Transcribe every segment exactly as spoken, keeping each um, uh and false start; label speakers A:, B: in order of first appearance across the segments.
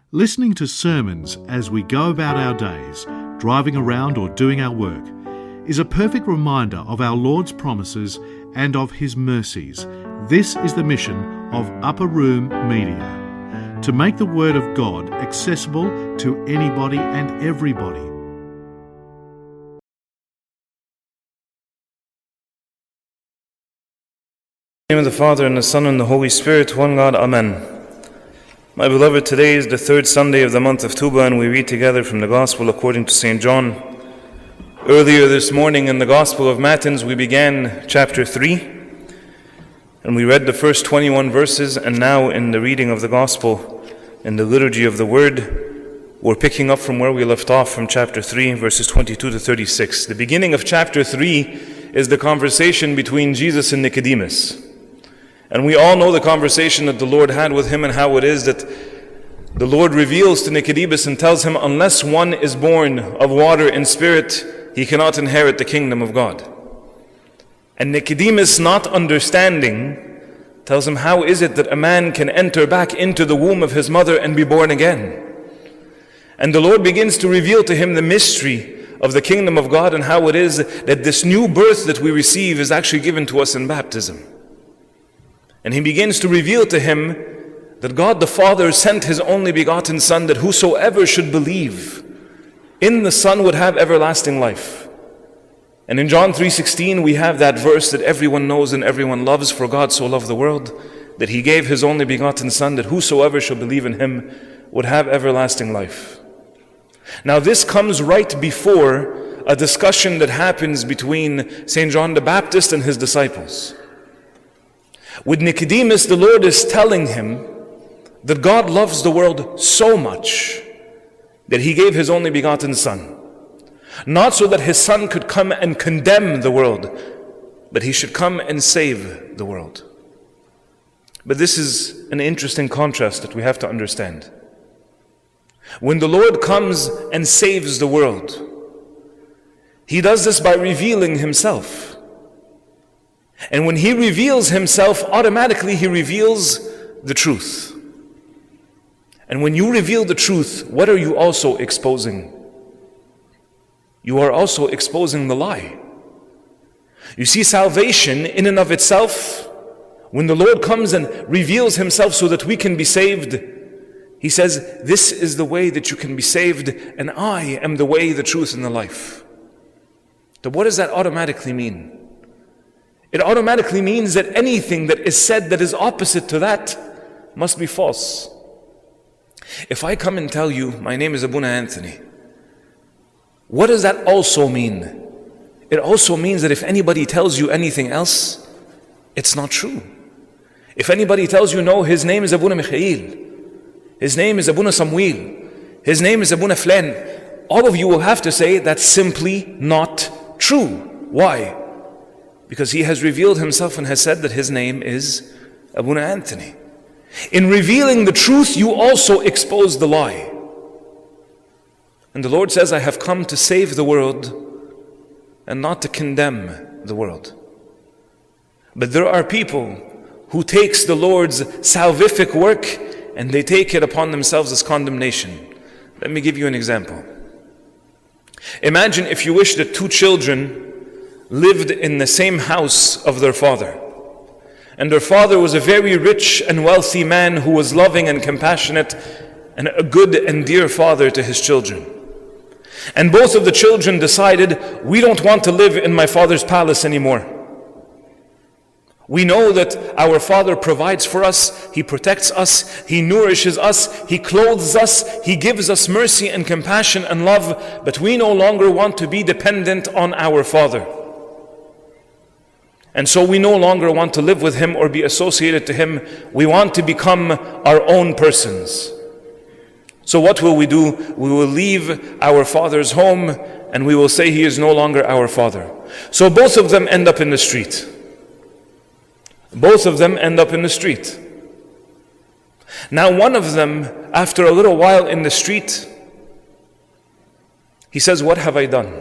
A: Listening to sermons as we go about our days, driving around or doing our work, is a perfect reminder of our Lord's promises and of His mercies. This is the mission of Upper Room Media, to make the Word of God accessible to anybody and everybody.
B: In the name of the Father, and the Son, and the Holy Spirit, one God, Amen. My beloved, today is the third Sunday of the month of Tuba, and we read together from the Gospel according to Saint John. Earlier this morning in the Gospel of Matins, we began chapter three, and we read the first twenty-one verses, and now in the reading of the Gospel, in the liturgy of the Word, we're picking up from where we left off from chapter three, verses twenty-two to thirty-six. The beginning of chapter three is the conversation between Jesus and Nicodemus. And we all know the conversation that the Lord had with him and how it is that the Lord reveals to Nicodemus and tells him, unless one is born of water and spirit, he cannot inherit the kingdom of God. And Nicodemus, not understanding, tells him, how is it that a man can enter back into the womb of his mother and be born again? And the Lord begins to reveal to him the mystery of the kingdom of God and how it is that this new birth that we receive is actually given to us in baptism. And he begins to reveal to him that God the Father sent His only begotten Son, that whosoever should believe in the Son would have everlasting life. And in John three sixteen we have that verse that everyone knows and everyone loves, for God so loved the world that He gave His only begotten Son, that whosoever shall believe in Him would have everlasting life. Now this comes right before a discussion that happens between Saint John the Baptist and his disciples. With Nicodemus, the Lord is telling him that God loves the world so much that He gave His only begotten Son. Not so that His Son could come and condemn the world, but He should come and save the world. But this is an interesting contrast that we have to understand. When the Lord comes and saves the world, He does this by revealing Himself. And when He reveals Himself, automatically He reveals the truth. And when you reveal the truth, what are you also exposing? You are also exposing the lie. You see, salvation in and of itself, when the Lord comes and reveals Himself so that we can be saved, He says, this is the way that you can be saved, and I am the way, the truth, and the life. So what does that automatically mean? It automatically means that anything that is said that is opposite to that must be false. If I come and tell you, my name is Abuna Anthony, what does that also mean? It also means that if anybody tells you anything else, it's not true. If anybody tells you, no, his name is Abuna Mikhail, his name is Abuna Samuel, his name is Abuna Flan, all of you will have to say that's simply not true. Why? Because he has revealed himself and has said that his name is Abuna Anthony. In revealing the truth, you also expose the lie. And the Lord says, I have come to save the world and not to condemn the world. But there are people who takes the Lord's salvific work and they take it upon themselves as condemnation. Let me give you an example. Imagine, if you wish, that two children lived in the same house of their father. And their father was a very rich and wealthy man who was loving and compassionate and a good and dear father to his children. And both of the children decided, we don't want to live in my father's palace anymore. We know that our Father provides for us, He protects us, He nourishes us, He clothes us, He gives us mercy and compassion and love, but we no longer want to be dependent on our Father. And so we no longer want to live with Him or be associated to Him. We want to become our own persons. So what will we do? We will leave our Father's home and we will say He is no longer our Father. So both of them end up in the street. Both of them end up in the street. Now one of them, after a little while in the street, he says, what have I done?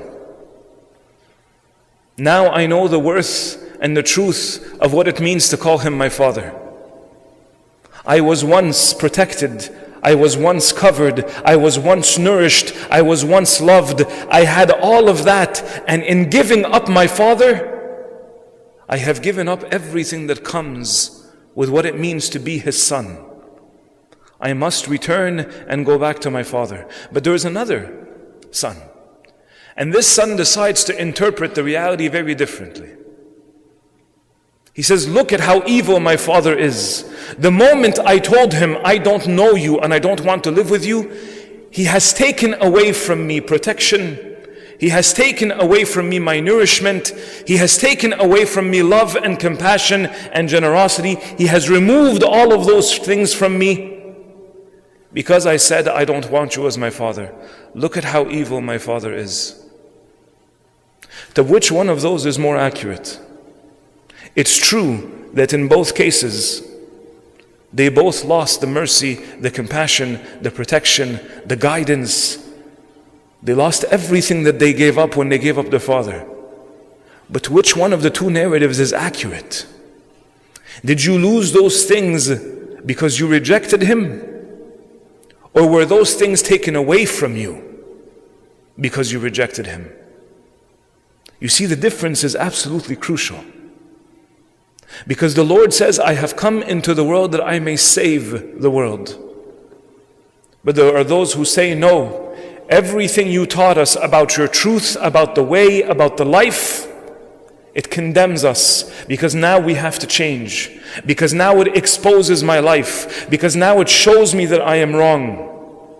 B: Now I know the worth and the truth of what it means to call Him my Father. I was once protected. I was once covered. I was once nourished. I was once loved. I had all of that. And in giving up my father, I have given up everything that comes with what it means to be his son. I must return and go back to my father. But there is another son. And this son decides to interpret the reality very differently. He says, look at how evil my father is. The moment I told him, I don't know you and I don't want to live with you, he has taken away from me protection. He has taken away from me my nourishment. He has taken away from me love and compassion and generosity. He has removed all of those things from me because I said, I don't want you as my father. Look at how evil my father is. To which one of those is more accurate? It's true that in both cases, they both lost the mercy, the compassion, the protection, the guidance. They lost everything that they gave up when they gave up their father. But which one of the two narratives is accurate? Did you lose those things because you rejected him? Or were those things taken away from you because you rejected him? You see, the difference is absolutely crucial. Because the Lord says, I have come into the world that I may save the world. But there are those who say, no, everything you taught us about your truth, about the way, about the life, it condemns us because now we have to change. Because now it exposes my life. Because now it shows me that I am wrong.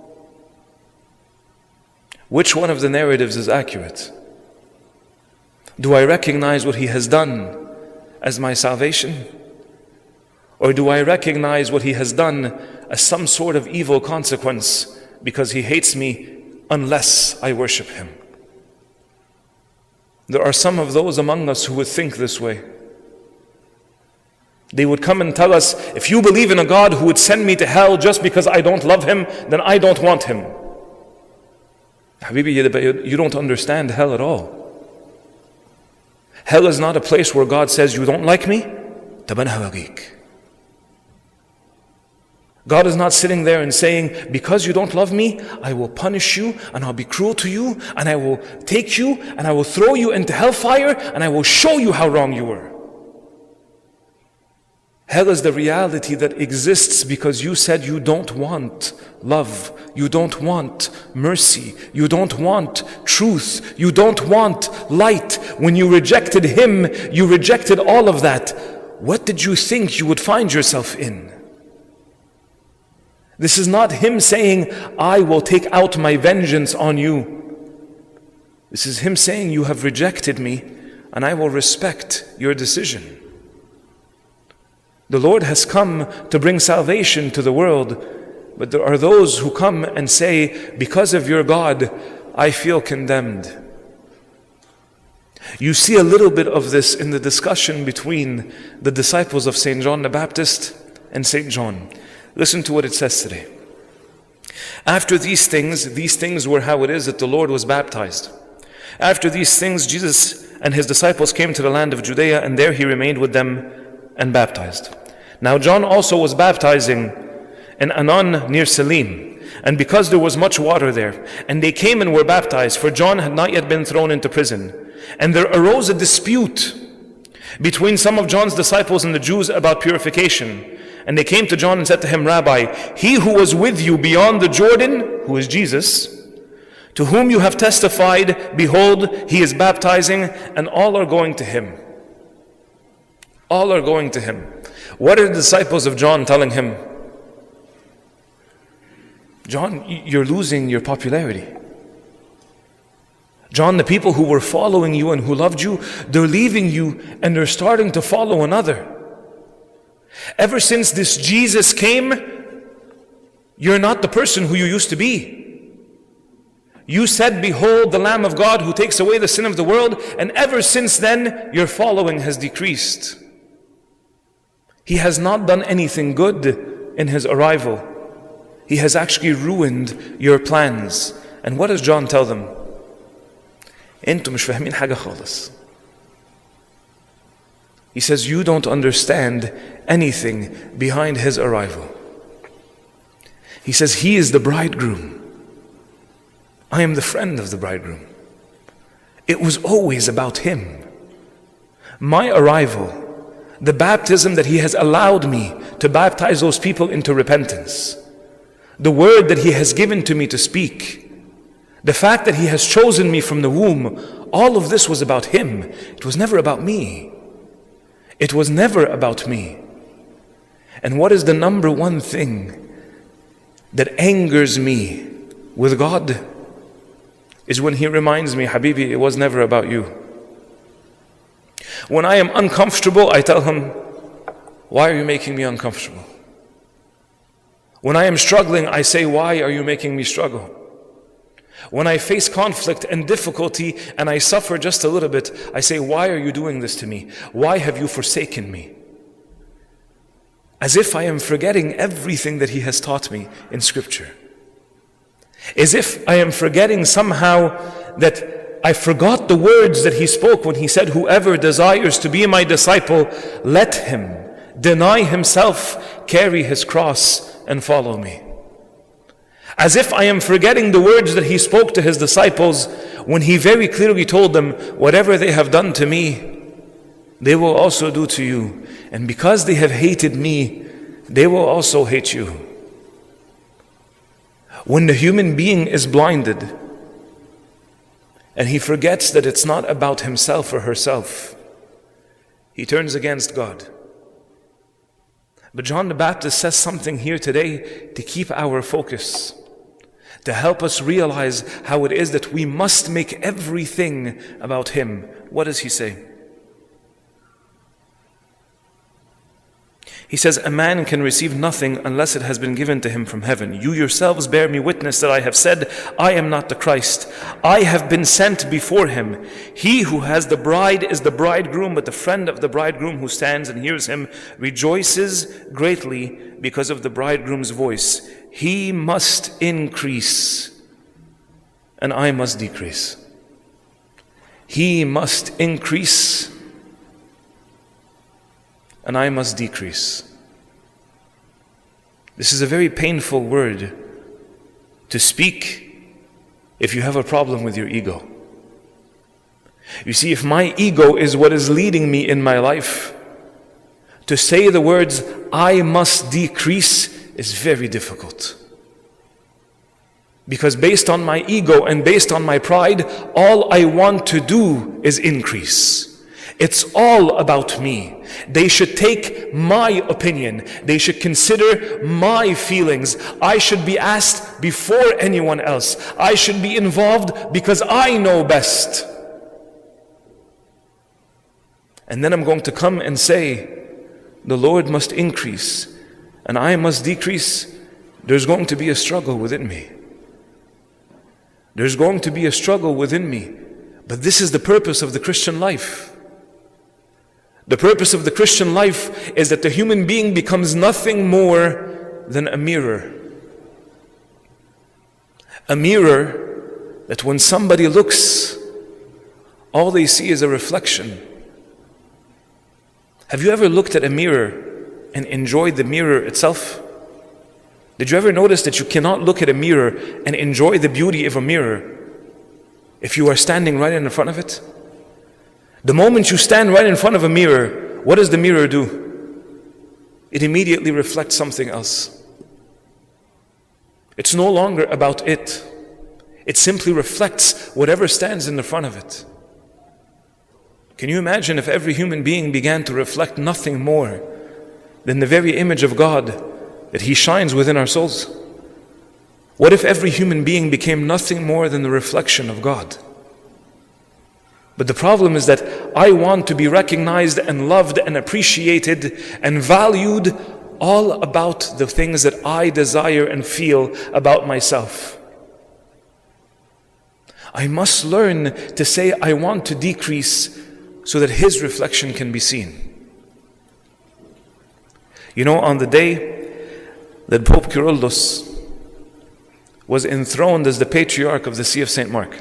B: Which one of the narratives is accurate? Do I recognize what he has done as my salvation? Or do I recognize what he has done as some sort of evil consequence because he hates me unless I worship him? There are some of those among us who would think this way. They would come and tell us, if you believe in a God who would send me to hell just because I don't love him, then I don't want him. Habibi, you don't understand hell at all. Hell is not a place where God says, you don't like me? God is not sitting there and saying, because you don't love me, I will punish you and I'll be cruel to you and I will take you and I will throw you into hellfire and I will show you how wrong you were. Hell is the reality that exists because you said you don't want love, you don't want mercy, you don't want truth, you don't want light. When you rejected him, you rejected all of that. What did you think you would find yourself in? This is not him saying, I will take out my vengeance on you. This is him saying, you have rejected me and I will respect your decision. The Lord has come to bring salvation to the world, but there are those who come and say, because of your God, I feel condemned. You see a little bit of this in the discussion between the disciples of Saint John the Baptist and Saint John. Listen to what it says today. After these things, these things were how it is that the Lord was baptized. After these things, Jesus and his disciples came to the land of Judea, and there he remained with them and baptized. Now John also was baptizing in Anon near Salim, and because there was much water there, and they came and were baptized, for John had not yet been thrown into prison. And there arose a dispute between some of John's disciples and the Jews about purification. And they came to John and said to him, Rabbi, he who was with you beyond the Jordan, who is Jesus, to whom you have testified, behold, he is baptizing, and all are going to him. All are going to him. What are the disciples of John telling him? John, you're losing your popularity. John, the people who were following you and who loved you, they're leaving you and they're starting to follow another. Ever since this Jesus came, you're not the person who you used to be. You said, behold the Lamb of God who takes away the sin of the world, and ever since then, your following has decreased. He has not done anything good in his arrival. He has actually ruined your plans. And what does John tell them? Entum مش فاهمين حاجة خالص. He says, you don't understand anything behind his arrival. He says, He is the bridegroom. I am the friend of the bridegroom. It was always about Him. My arrival, the baptism that He has allowed me to baptize those people into repentance, the word that He has given to me to speak, the fact that He has chosen me from the womb, all of this was about Him. It was never about me. It was never about me. And what is the number one thing that angers me with God? Is when He reminds me, Habibi, it was never about you. When I am uncomfortable, I tell Him, why are you making me uncomfortable? When I am struggling, I say, why are you making me struggle? When I face conflict and difficulty and I suffer just a little bit, I say, why are you doing this to me? Why have you forsaken me? As if I am forgetting everything that He has taught me in Scripture. As if I am forgetting somehow that I forgot the words that He spoke when He said, whoever desires to be my disciple, let him deny himself, carry his cross, and follow me. As if I am forgetting the words that He spoke to His disciples when He very clearly told them, whatever they have done to me, they will also do to you. And because they have hated me, they will also hate you. When the human being is blinded and he forgets that it's not about himself or herself, he turns against God. But John the Baptist says something here today to keep our focus, to help us realize how it is that we must make everything about Him. What does he say? He says, a man can receive nothing unless it has been given to him from heaven. You yourselves bear me witness that I have said, I am not the Christ. I have been sent before Him. He who has the bride is the bridegroom, but the friend of the bridegroom who stands and hears him rejoices greatly because of the bridegroom's voice. He must increase, and I must decrease. He must increase, and I must decrease. This is a very painful word to speak if you have a problem with your ego. You see, if my ego is what is leading me in my life, to say the words, I must decrease, is very difficult. Because based on my ego and based on my pride, all I want to do is increase. It's all about me. They should take my opinion. They should consider my feelings. I should be asked before anyone else. I should be involved because I know best. And then I'm going to come and say, the Lord must increase and I must decrease. There's going to be a struggle within me. There's going to be a struggle within me. But this is the purpose of the Christian life. The purpose of the Christian life is that the human being becomes nothing more than a mirror. A mirror that when somebody looks, all they see is a reflection. Have you ever looked at a mirror and enjoyed the mirror itself? Did you ever notice that you cannot look at a mirror and enjoy the beauty of a mirror if you are standing right in front of it? The moment you stand right in front of a mirror, what does the mirror do? It immediately reflects something else. It's no longer about it. It simply reflects whatever stands in the front of it. Can you imagine if every human being began to reflect nothing more than the very image of God that He shines within our souls? What if every human being became nothing more than the reflection of God? But the problem is that I want to be recognized and loved and appreciated and valued all about the things that I desire and feel about myself. I must learn to say I want to decrease so that His reflection can be seen. You know, on the day that Pope Kyrillos was enthroned as the Patriarch of the See of Saint Mark,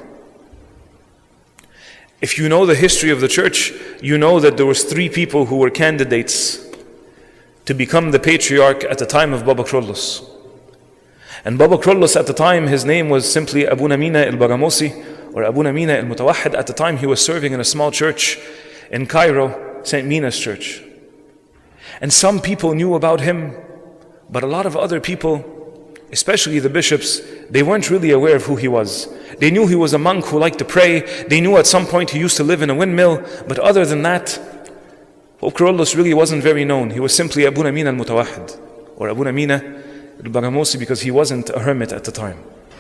B: if you know the history of the church, you know that there was three people who were candidates to become the Patriarch at the time of Baba Kyrillos. And Baba Krullos at the time, his name was simply Abuna Mina al-Bagamosi, or Abuna Mina al-Mutawahid. At the time he was serving in a small church in Cairo, Saint Mina's church. And some people knew about him, but a lot of other people, especially the bishops, they weren't really aware of who he was. They knew he was a monk who liked to pray. They knew at some point he used to live in a windmill, but other than that, Pope Kyrillos really wasn't very known. He was simply Abuna Mina al-Mutawahid, or Abuna Mina al-Bagamosi, because he wasn't a hermit at the time.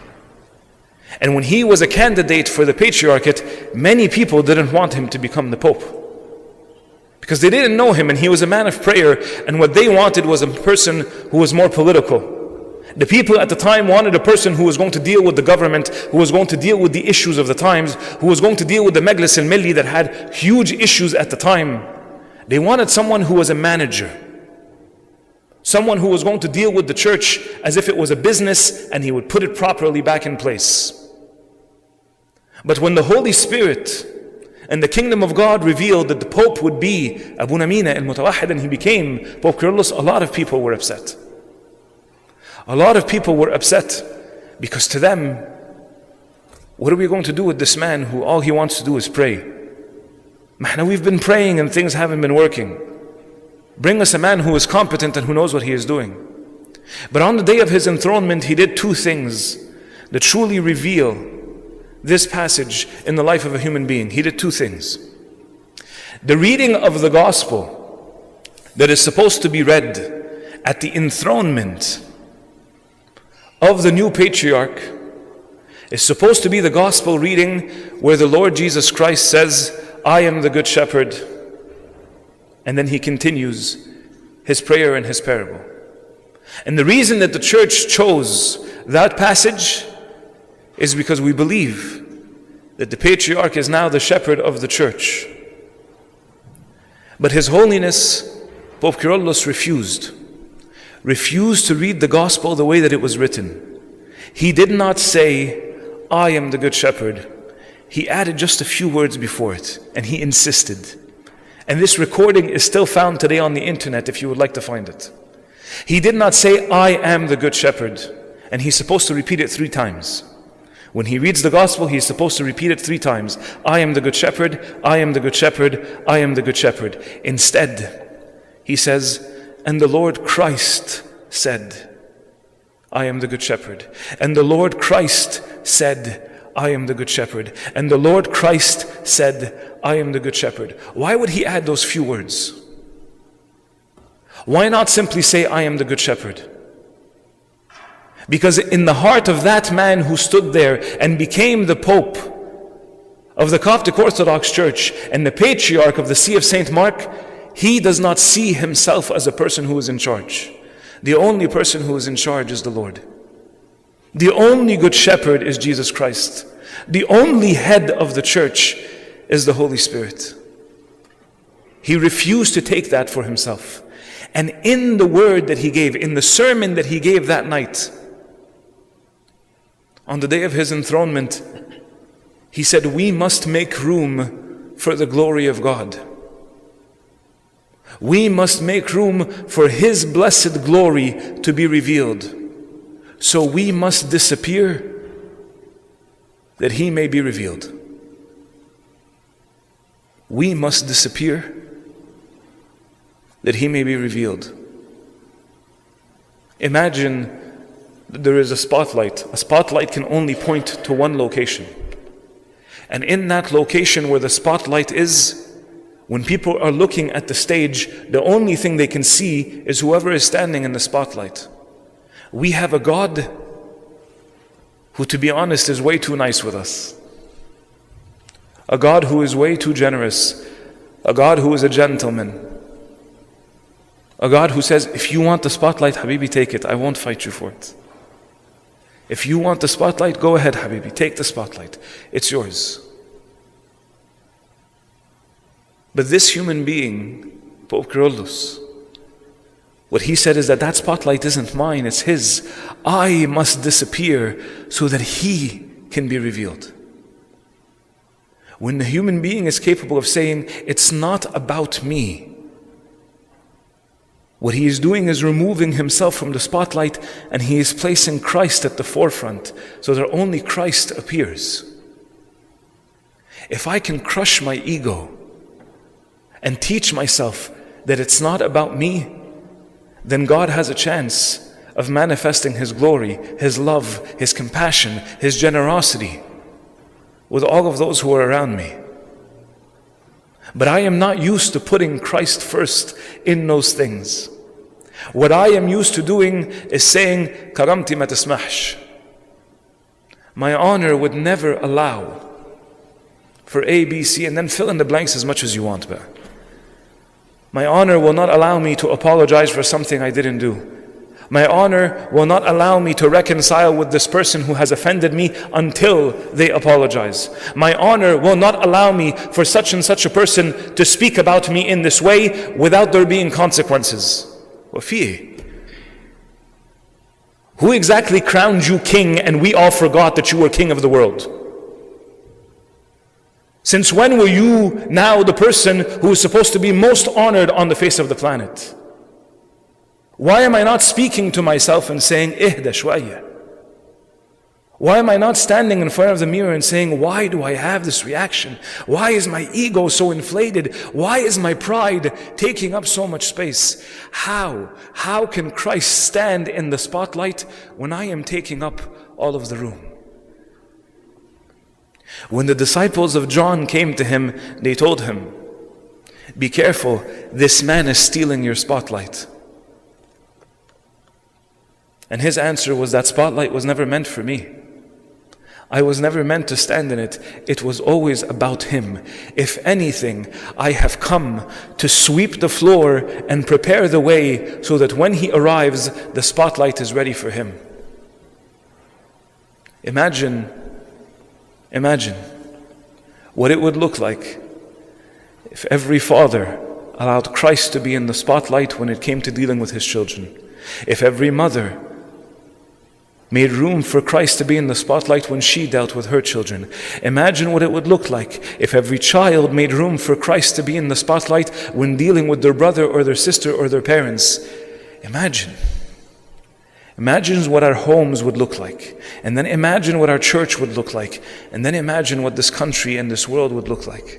B: And when he was a candidate for the patriarchate, many people didn't want him to become the Pope, because they didn't know him, and he was a man of prayer, and what they wanted was a person who was more political. The people at the time wanted a person who was going to deal with the government, who was going to deal with the issues of the times, who was going to deal with the Majlis al-Milli that had huge issues at the time. They wanted someone who was a manager, someone who was going to deal with the church as if it was a business, and he would put it properly back in place. But when the Holy Spirit and the kingdom of God revealed that the Pope would be Abuna Mina al-Mutawahid, and he became Pope Kyrillos, a lot of people were upset. A lot of people were upset because to them, what are we going to do with this man who all he wants to do is pray? Man, we've been praying and things haven't been working. Bring us a man who is competent and who knows what he is doing. But on the day of his enthronement, he did two things that truly reveal this passage in the life of a human being. He did two things. The reading of the gospel that is supposed to be read at the enthronement of the new patriarch is supposed to be the gospel reading where the Lord Jesus Christ says, I am the good shepherd. And then he continues his prayer and his parable. And the reason that the church chose that passage is because we believe that the patriarch is now the shepherd of the church. But His Holiness, Pope Kyrillos, refused. Refused to read the gospel the way that it was written. He did not say, I am the good shepherd. He added just a few words before it, and he insisted. And this recording is still found today on the internet if you would like to find it. He did not say, I am the good shepherd, and he's supposed to repeat it three times. When he reads the gospel, he's supposed to repeat it three times. I am the good shepherd, I am the good shepherd, I am the good shepherd. Instead, he says, and the Lord Christ said, I am the good shepherd. And the Lord Christ said, I am the good shepherd. And the Lord Christ said, I am the good shepherd. Why would he add those few words? Why not simply say, I am the good shepherd? Because in the heart of that man who stood there and became the Pope of the Coptic Orthodox Church and the Patriarch of the See of Saint Mark, he does not see himself as a person who is in charge. The only person who is in charge is the Lord. The only good shepherd is Jesus Christ. The only head of the church is the Holy Spirit. He refused to take that for himself. And in the word that he gave, in the sermon that he gave that night, on the day of his enthronement, he said, we must make room for the glory of God. We must make room for His blessed glory to be revealed. So we must disappear that He may be revealed. We must disappear that He may be revealed. Imagine that there is a spotlight. A spotlight can only point to one location. And in that location where the spotlight is, when people are looking at the stage, the only thing they can see is whoever is standing in the spotlight. We have a God who, to be honest, is way too nice with us. A God who is way too generous. A God who is a gentleman. A God who says, if you want the spotlight, Habibi, take it. I won't fight you for it. If you want the spotlight, go ahead, Habibi, take the spotlight. It's yours. But this human being, Pope Kyrillos, what he said is that that spotlight isn't mine, it's his. I must disappear so that he can be revealed. When the human being is capable of saying, it's not about me, What he is doing is removing himself from the spotlight, and he is placing Christ at the forefront so that only Christ appears. If I can crush my ego and teach myself that it's not about me, then God has a chance of manifesting His glory, His love, His compassion, His generosity with all of those who are around me. But I am not used to putting Christ first in those things. What I am used to doing is saying, karamti ma tasmahsh. My honor would never allow for A, B, C, and then fill in the blanks as much as you want. But my honor will not allow me to apologize for something I didn't do. My honor will not allow me to reconcile with this person who has offended me until they apologize. My honor will not allow me for such and such a person to speak about me in this way without there being consequences. وَفِيهِ. Who exactly crowned you king and we all forgot that you were king of the world? Since when were you now the person who is supposed to be most honored on the face of the planet? Why am I not speaking to myself and saying, ihda shwaya? Why am I not standing in front of the mirror and saying, why do I have this reaction? Why is my ego so inflated? Why is my pride taking up so much space? How? How can Christ stand in the spotlight when I am taking up all of the room? When the disciples of John came to him, they told him, be careful, this man is stealing your spotlight. And his answer was, that spotlight was never meant for me. I was never meant to stand in it. It was always about him. If anything, I have come to sweep the floor and prepare the way so that when he arrives, the spotlight is ready for him. Imagine, imagine what it would look like if every father allowed Christ to be in the spotlight when it came to dealing with his children. If every mother made room for Christ to be in the spotlight when she dealt with her children. Imagine what it would look like if every child made room for Christ to be in the spotlight when dealing with their brother or their sister or their parents. Imagine. Imagine what our homes would look like. And then imagine what our church would look like. And then imagine what this country and this world would look like.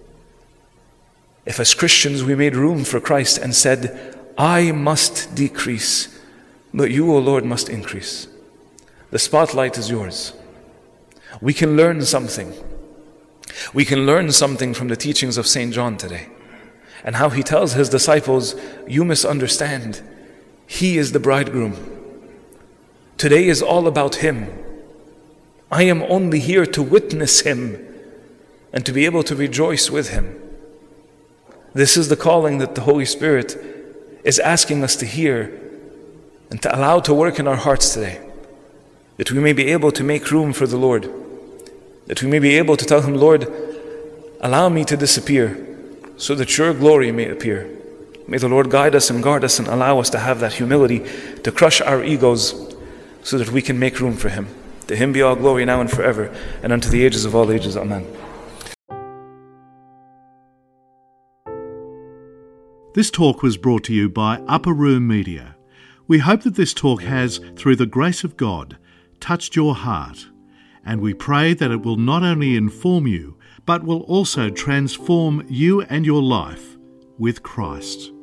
B: If as Christians we made room for Christ and said, I must decrease, but you, O Lord, must increase. The spotlight is yours. We can learn something. We can learn something from the teachings of Saint John today. And how he tells his disciples, you misunderstand. He is the bridegroom. Today is all about him. I am only here to witness him and to be able to rejoice with him. This is the calling that the Holy Spirit is asking us to hear and to allow to work in our hearts today. That we may be able to make room for the Lord. That we may be able to tell him, Lord, allow me to disappear so that your glory may appear. May the Lord guide us and guard us and allow us to have that humility to crush our egos so that we can make room for him. To him be all glory now and forever and unto the ages of all ages. Amen.
A: This talk was brought to you by Upper Room Media. We hope that this talk has, through the grace of God, touched your heart, and we pray that it will not only inform you, but will also transform you and your life with Christ.